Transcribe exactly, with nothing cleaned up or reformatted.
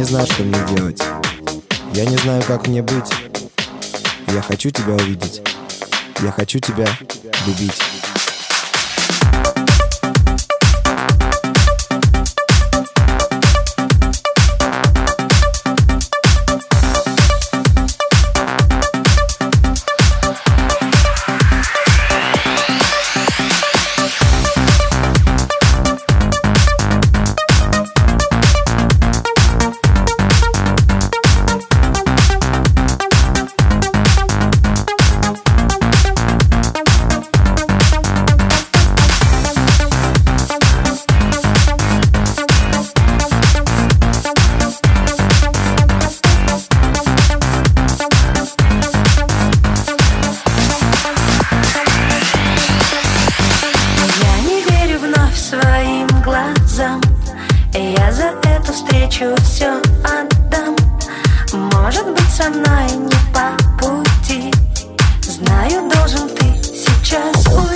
не знаю, что мне делать. Я не знаю, как мне быть. Я хочу тебя увидеть. Я хочу тебя любить. Своим глазам я за эту встречу все отдам. Может быть, со мной не по пути. Знаю, должен ты сейчас уйти.